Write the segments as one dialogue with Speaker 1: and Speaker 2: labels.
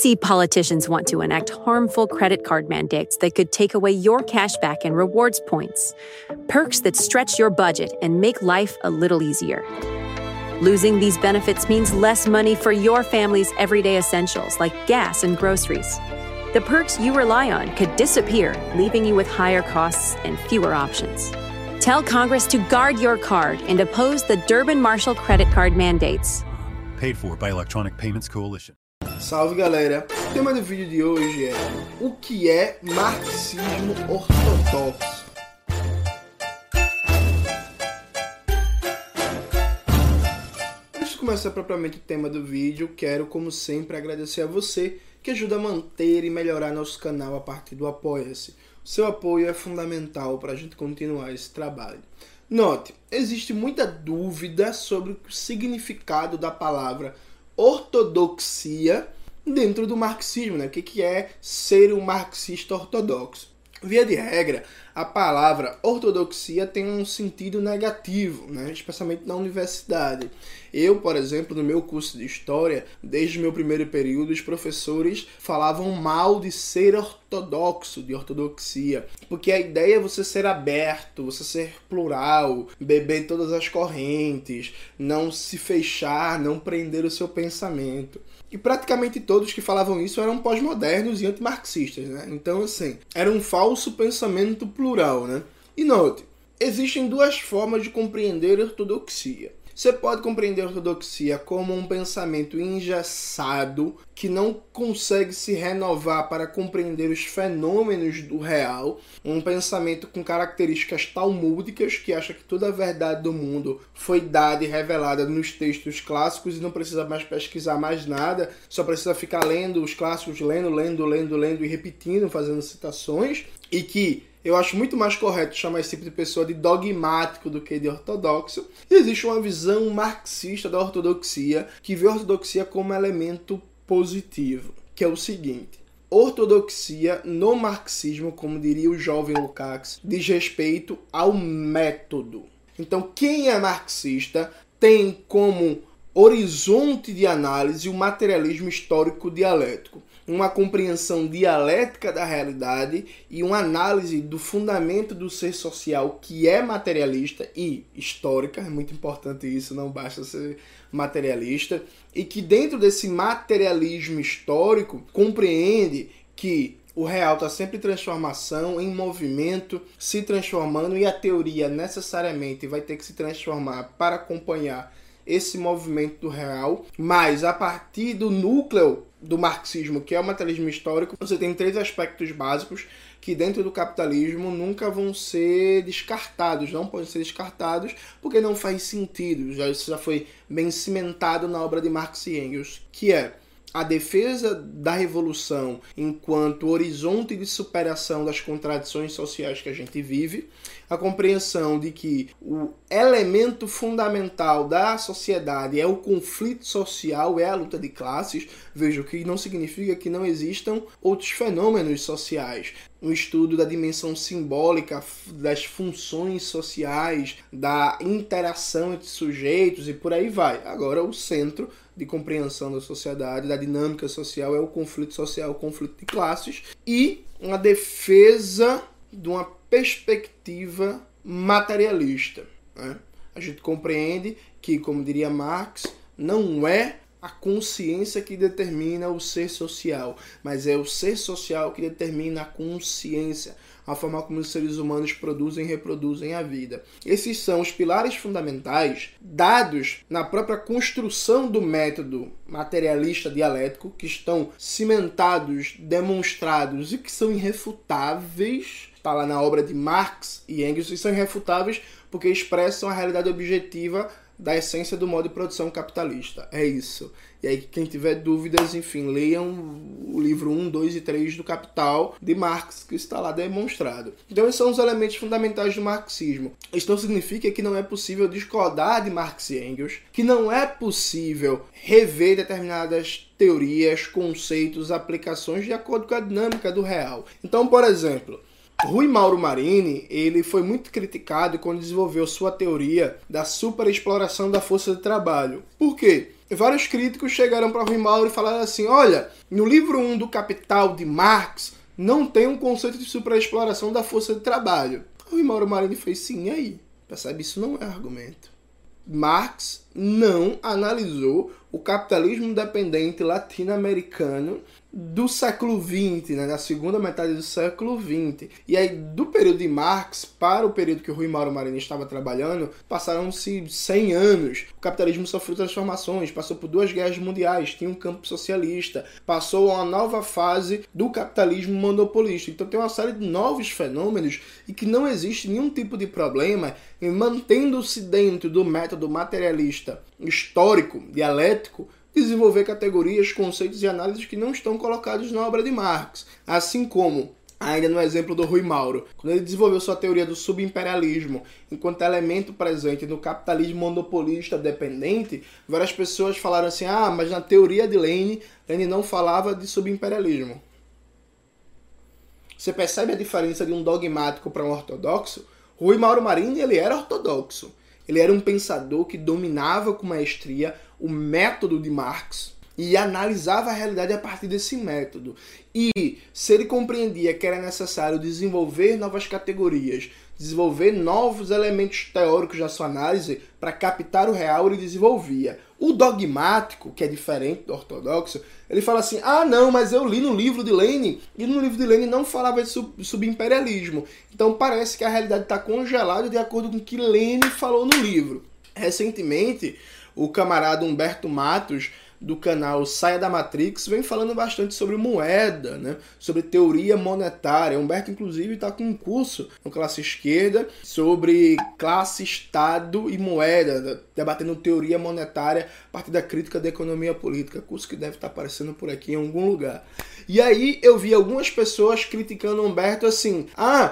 Speaker 1: see politicians want to enact harmful credit card mandates that could take away your cash back and rewards points. Perks that stretch your budget and make life a little easier. Losing these benefits means less money for your family's everyday essentials like gas and groceries. The perks you rely on could disappear, leaving you with higher costs and fewer options. Tell Congress to guard your card and oppose the Durbin-Marshall credit card mandates.
Speaker 2: Paid for by Electronic Payments Coalition.
Speaker 3: Salve galera! O tema do vídeo de hoje é: o que é marxismo ortodoxo? Antes de começar propriamente o tema do vídeo, quero, como sempre, agradecer a você que ajuda a manter e melhorar nosso canal a partir do Apoia-se. O seu apoio é fundamental para a gente continuar esse trabalho. Note, existe muita dúvida sobre o significado da palavra ortodoxia dentro do marxismo, né? O que é ser um marxista ortodoxo? Via de regra, a palavra ortodoxia tem um sentido negativo, né? Especialmente na universidade. Eu, por exemplo, no meu curso de História, desde o meu primeiro período, os professores falavam mal de ser ortodoxo, de ortodoxia, porque a ideia é você ser aberto, você ser plural, beber todas as correntes, não se fechar, não prender o seu pensamento. E praticamente todos que falavam isso eram pós-modernos e antimarxistas, né? Então, assim, era um falso pensamento plural, né? E note, existem duas formas de compreender a ortodoxia. Você pode compreender a ortodoxia como um pensamento engessado que não consegue se renovar para compreender os fenômenos do real, um pensamento com características talmúdicas que acha que toda a verdade do mundo foi dada e revelada nos textos clássicos e não precisa mais pesquisar mais nada, só precisa ficar lendo os clássicos, lendo e repetindo, fazendo citações, e que eu acho muito mais correto chamar esse tipo de pessoa de dogmático do que de ortodoxo. E existe uma visão marxista da ortodoxia que vê a ortodoxia como elemento positivo, que é o seguinte: ortodoxia no marxismo, como diria o jovem Lukács, diz respeito ao método. Então, quem é marxista tem como horizonte de análise o materialismo histórico dialético, uma compreensão dialética da realidade e uma análise do fundamento do ser social que é materialista e histórica, é muito importante isso, não basta ser materialista, e que dentro desse materialismo histórico compreende que o real está sempre em transformação, em movimento, se transformando, e a teoria necessariamente vai ter que se transformar para acompanhar esse movimento do real, mas a partir do núcleo do marxismo, que é o materialismo histórico, você tem três aspectos básicos que dentro do capitalismo nunca vão ser descartados, não podem ser descartados porque não faz sentido, isso já foi bem cimentado na obra de Marx e Engels, que é a defesa da revolução enquanto horizonte de superação das contradições sociais que a gente vive, a compreensão de que o elemento fundamental da sociedade é o conflito social, é a luta de classes. Veja, o que não significa que não existam outros fenômenos sociais. Um estudo da dimensão simbólica, das funções sociais, da interação entre sujeitos e por aí vai. Agora, o centro de compreensão da sociedade, da dinâmica social, é o conflito social, o conflito de classes e uma defesa de uma perspectiva materialista, né? A gente compreende que, como diria Marx, não é a consciência que determina o ser social, mas é o ser social que determina a consciência, a forma como os seres humanos produzem e reproduzem a vida. Esses são os pilares fundamentais dados na própria construção do método materialista dialético, que estão cimentados, demonstrados e que são irrefutáveis. Está lá na obra de Marx e Engels, e são irrefutáveis porque expressam a realidade objetiva da essência do modo de produção capitalista. É isso. E aí, quem tiver dúvidas, enfim, leiam o livro 1, 2 e 3 do Capital, de Marx, que está lá demonstrado. Então, esses são os elementos fundamentais do marxismo. Isso não significa que não é possível discordar de Marx e Engels, que não é possível rever determinadas teorias, conceitos, aplicações de acordo com a dinâmica do real. Então, por exemplo, Rui Mauro Marini, ele foi muito criticado quando desenvolveu sua teoria da superexploração da força de trabalho. Por quê? Vários críticos chegaram para Rui Mauro e falaram assim, olha, no livro 1 do Capital de Marx, não tem um conceito de superexploração da força de trabalho. Rui Mauro Marini fez sim, e aí? Percebe? Isso não é argumento. Marx não analisou o capitalismo dependente latino-americano do século XX, né, na segunda metade do século XX. E aí, do período de Marx para o período que o Rui Mauro Marini estava trabalhando, passaram-se 100 anos. O capitalismo sofreu transformações, passou por 2 guerras mundiais, tinha um campo socialista, passou a uma nova fase do capitalismo monopolista. Então tem uma série de novos fenômenos e que não existe nenhum tipo de problema em, mantendo-se dentro do método materialista histórico, dialético, desenvolver categorias, conceitos e análises que não estão colocados na obra de Marx. Assim como, ainda no exemplo do Rui Mauro, quando ele desenvolveu sua teoria do subimperialismo enquanto elemento presente no capitalismo monopolista dependente, várias pessoas falaram assim, mas na teoria de Lenin não falava de subimperialismo. Você percebe a diferença de um dogmático para um ortodoxo? Rui Mauro Marini, ele era ortodoxo. Ele era um pensador que dominava com maestria o método de Marx e analisava a realidade a partir desse método. E se ele compreendia que era necessário desenvolver novas categorias, desenvolver novos elementos teóricos na sua análise para captar o real, ele desenvolvia. O dogmático, que é diferente do ortodoxo, ele fala assim, não, mas eu li no livro de Lenin, e no livro de Lenin não falava de subimperialismo. Então parece que a realidade está congelada de acordo com o que Lenin falou no livro. Recentemente, o camarada Humberto Matos, do canal Saia da Matrix, vem falando bastante sobre moeda, né? Sobre teoria monetária. Humberto, inclusive, está com um curso no Classe Esquerda sobre classe, Estado e moeda, debatendo teoria monetária a partir da crítica da economia política, curso que deve estar aparecendo por aqui em algum lugar. E aí eu vi algumas pessoas criticando Humberto assim,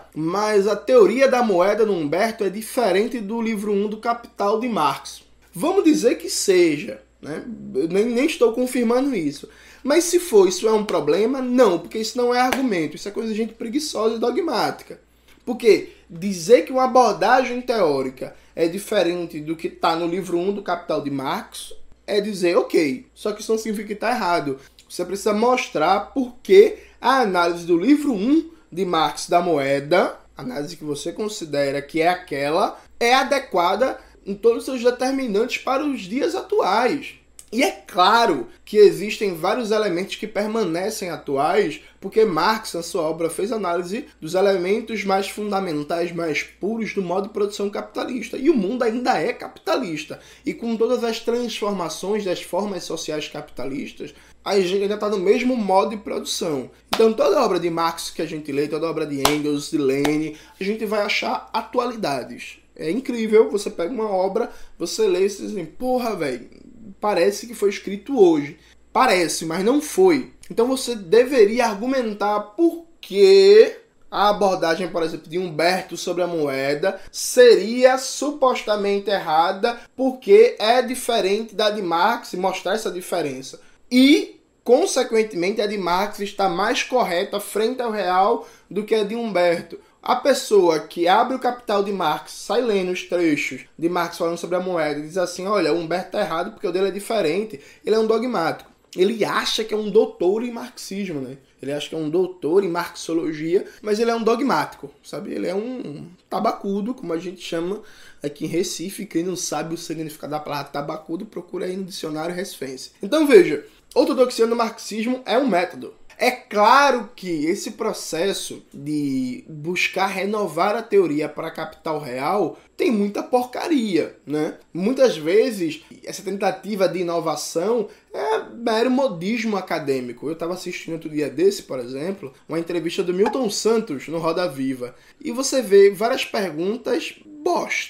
Speaker 3: mas a teoria da moeda no Humberto é diferente do livro 1 do Capital de Marx. Vamos dizer que seja, né? Eu nem estou confirmando isso. Mas se for, isso é um problema? Não, porque isso não é argumento. Isso é coisa de gente preguiçosa e dogmática. Porque dizer que uma abordagem teórica é diferente do que está no livro 1 do Capital de Marx é dizer, ok, só que isso não significa que está errado. Você precisa mostrar por que a análise do livro 1 de Marx da moeda, análise que você considera que é aquela, é adequada em todos os seus determinantes para os dias atuais. E é claro que existem vários elementos que permanecem atuais, porque Marx, na sua obra, fez análise dos elementos mais fundamentais, mais puros do modo de produção capitalista. E o mundo ainda é capitalista. E com todas as transformações das formas sociais capitalistas, a gente ainda está no mesmo modo de produção. Então toda obra de Marx que a gente lê, toda obra de Engels, de Lenin, a gente vai achar atualidades. É incrível, você pega uma obra, você lê e você diz assim, porra, velho, parece que foi escrito hoje. Parece, mas não foi. Então você deveria argumentar por que a abordagem, por exemplo, de Humberto sobre a moeda seria supostamente errada porque é diferente da de Marx e mostrar essa diferença. E, consequentemente, a de Marx está mais correta frente ao real do que a de Humberto. A pessoa que abre o Capital de Marx, sai lendo os trechos de Marx falando sobre a moeda e diz assim, olha, o Humberto está errado porque o dele é diferente, ele é um dogmático. Ele acha que é um doutor em marxismo, né? Ele acha que é um doutor em marxologia, mas ele é um dogmático, sabe? Ele é um tabacudo, como a gente chama aqui em Recife. Quem não sabe o significado da palavra tabacudo, procura aí no dicionário recifense. Então veja, ortodoxia no marxismo é um método. É claro que esse processo de buscar renovar a teoria para capital real tem muita porcaria, né? Muitas vezes, essa tentativa de inovação é mero modismo acadêmico. Eu estava assistindo outro dia desse, por exemplo, uma entrevista do Milton Santos no Roda Viva. E você vê várias perguntas bosta.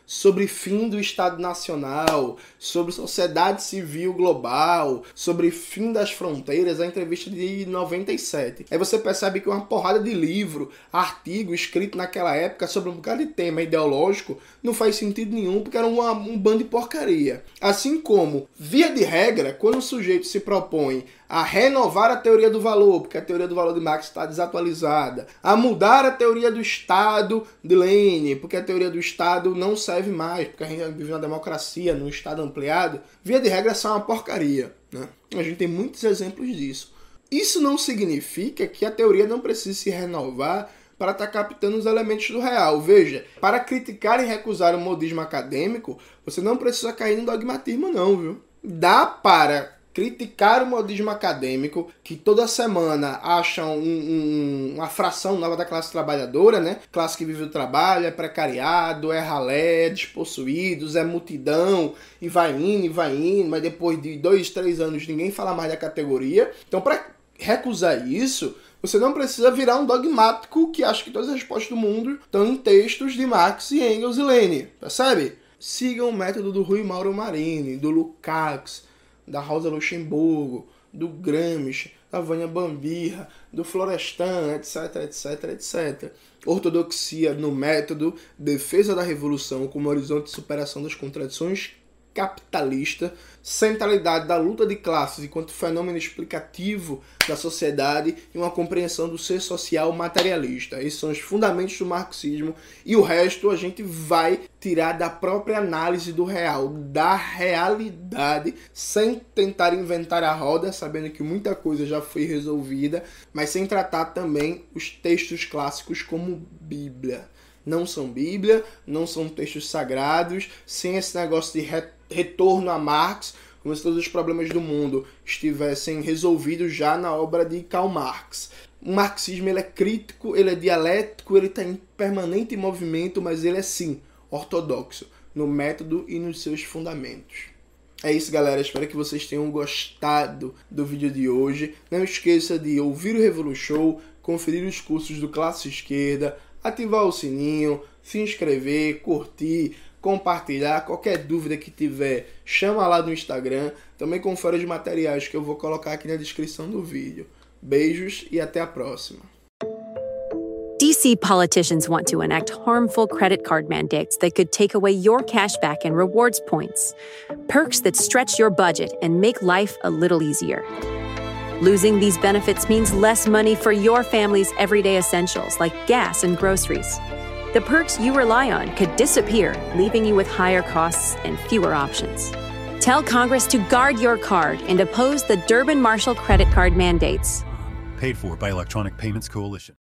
Speaker 3: sobre fim do Estado Nacional, sobre sociedade civil global, sobre fim das fronteiras, a entrevista de 97. Aí você percebe que uma porrada de livro, artigo escrito naquela época sobre um bocado de tema ideológico não faz sentido nenhum, porque era um bando de porcaria. Assim como, via de regra, quando o sujeito se propõe a renovar a teoria do valor, porque a teoria do valor de Marx está desatualizada, a mudar a teoria do Estado de Lenin, porque a teoria do Estado não serve mais, porque a gente vive na democracia, num Estado ampliado, via de regra são uma porcaria, né? A gente tem muitos exemplos disso. Isso não significa que a teoria não precise se renovar para estar captando os elementos do real. Veja, para criticar e recusar o modismo acadêmico, você não precisa cair no dogmatismo não, viu? Dá para criticar o modismo acadêmico, que toda semana acham uma fração nova da classe trabalhadora, né? Classe que vive o trabalho, é precariado, é ralé, é despossuídos, é multidão, e vai indo, mas depois de 2, 3 anos ninguém fala mais da categoria. Então, para recusar isso, você não precisa virar um dogmático que acha que todas as respostas do mundo estão em textos de Marx e Engels e Lenin, percebe? Sigam o método do Rui Mauro Marini, do Lukács, da Rosa Luxemburgo, do Gramsci, da Vânia Bambirra, do Florestan, etc, etc, etc. Ortodoxia no método, defesa da revolução como horizonte de superação das contradições capitalista, centralidade da luta de classes enquanto fenômeno explicativo da sociedade e uma compreensão do ser social materialista. Esses são os fundamentos do marxismo e o resto a gente vai tirar da própria análise do real, da realidade, sem tentar inventar a roda, sabendo que muita coisa já foi resolvida, mas sem tratar também os textos clássicos como Bíblia. Não são Bíblia, não são textos sagrados, sem esse negócio de retorno a Marx, como se todos os problemas do mundo estivessem resolvidos já na obra de Karl Marx. O marxismo ele é crítico, ele é dialético, ele está em permanente movimento, mas ele é sim ortodoxo no método e nos seus fundamentos. É isso, galera. Espero que vocês tenham gostado do vídeo de hoje. Não esqueça de ouvir o Revolution, conferir os cursos do Classe Esquerda, ativar o sininho, se inscrever, curtir, compartilhar. Qualquer dúvida que tiver, chama lá no Instagram. Também confere os materiais que eu vou colocar aqui na descrição do vídeo. Beijos e até a próxima.
Speaker 1: DC politicians want to enact harmful credit card mandates that could take away your cashback and rewards points. Perks that stretch your budget and make life a little easier. Losing these benefits means less money for your family's everyday essentials like gas and groceries. The perks you rely on could disappear, leaving you with higher costs and fewer options. Tell Congress to guard your card and oppose the Durbin-Marshall credit card mandates.
Speaker 2: Paid for by Electronic Payments Coalition.